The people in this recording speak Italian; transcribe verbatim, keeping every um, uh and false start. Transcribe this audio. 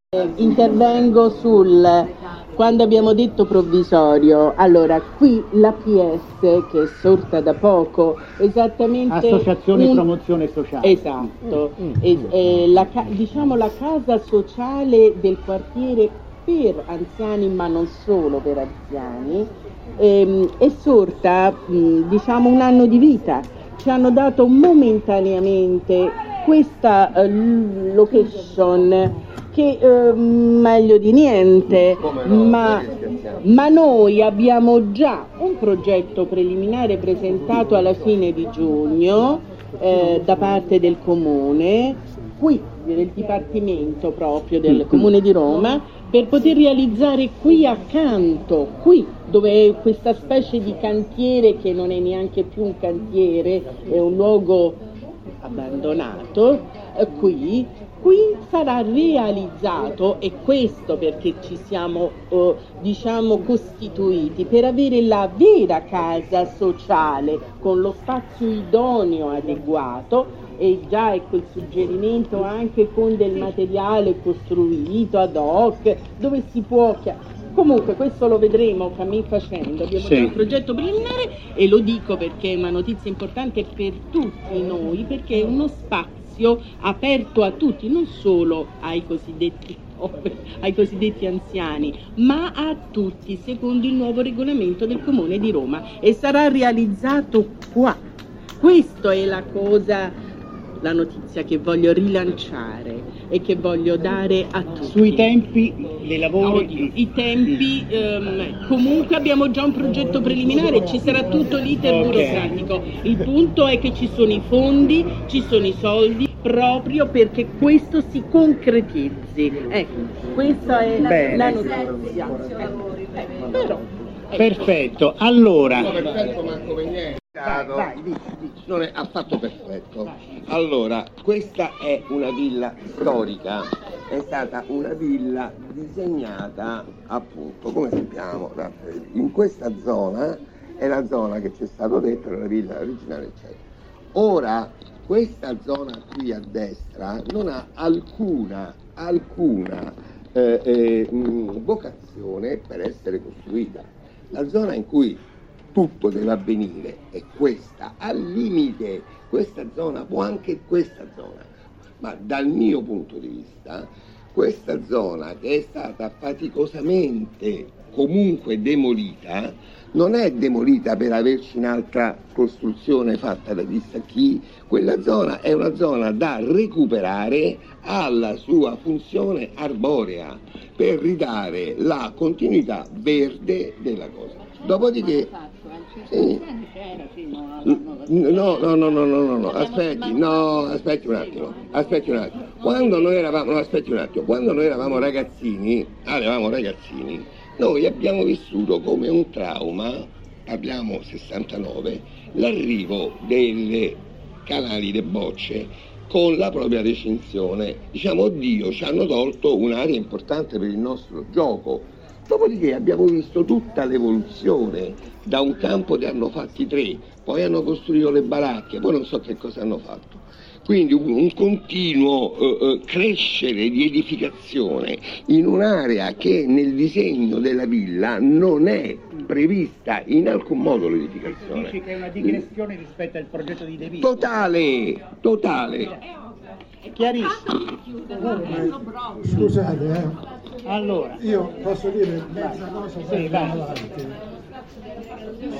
Eh, intervengo sul quando abbiamo detto provvisorio. Allora, qui l'A P S, che è sorta da poco, esattamente Associazione un... Promozione Sociale. Esatto, mm, mm, e, e la, diciamo la casa sociale del quartiere per anziani, ma non solo per anziani, ehm, è sorta mh, diciamo un anno di vita. Ci hanno dato momentaneamente questa uh, location che eh, meglio di niente, no, ma, ma noi abbiamo già un progetto preliminare presentato alla fine di giugno eh, da parte del Comune, qui del Dipartimento proprio del Comune di Roma, per poter realizzare qui accanto, qui dove è questa specie di cantiere che non è neanche più un cantiere, è un luogo abbandonato, eh, qui Qui sarà realizzato, e questo perché ci siamo eh, diciamo costituiti, per avere la vera casa sociale con lo spazio idoneo adeguato, e già ecco il suggerimento anche con del materiale costruito ad hoc, dove si può... Comunque questo lo vedremo cammin facendo, abbiamo sì. già un progetto preliminare, e lo dico perché è una notizia importante per tutti noi, perché è uno spazio aperto a tutti, non solo ai cosiddetti, ai cosiddetti anziani, ma a tutti, secondo il nuovo regolamento del Comune di Roma, e sarà realizzato qua. Questa è la cosa, la notizia che voglio rilanciare e che voglio dare a tutti. Sui tempi dei lavori? No, i tempi, ehm, comunque abbiamo già un progetto preliminare, ci sarà tutto l'iter okay. burocratico. Il punto è che ci sono i fondi, ci sono i soldi, proprio perché questo si concretizzi. Ecco, questa è Bene. la notizia. Eh, però, ecco. Perfetto, allora... Perfetto, manco per niente. Vai, vai, dici, dici. Non è affatto perfetto. Allora, questa è una villa storica, è stata una villa disegnata appunto, come sappiamo, in questa zona è la zona che ci è stato detto era la villa originale, eccetera. Ora, questa zona qui a destra non ha alcuna, alcuna eh, eh, vocazione per essere costruita. La zona in cui tutto deve avvenire è questa, al limite questa zona, può anche questa zona, ma dal mio punto di vista questa zona, che è stata faticosamente comunque demolita, non è demolita per averci un'altra costruzione fatta da chissà chi, quella zona è una zona da recuperare alla sua funzione arborea per ridare la continuità verde della cosa. Dopodiché sì. No, no, no, no, no, no, no, aspetti, no, aspetti un attimo, aspetti un attimo. Quando noi eravamo, no, aspetti un attimo, quando noi eravamo ragazzini, ah, eravamo ragazzini, noi abbiamo vissuto come un trauma, parliamo sessantanove, l'arrivo delle canali de bocce con la propria recinzione. Diciamo, oddio, ci hanno tolto un'area importante per il nostro gioco. Dopodiché abbiamo visto tutta l'evoluzione, da un campo ne hanno fatti tre, poi hanno costruito le baracche, poi non so che cosa hanno fatto. Quindi un, un continuo eh, crescere di edificazione in un'area che nel disegno della villa non è prevista in alcun modo l'edificazione. Dici che è una digressione rispetto al progetto di De Vita? Totale, totale. Chiarissimo. Scusate, eh. Allora, io posso dire mezza cosa, sì, vai. avanti.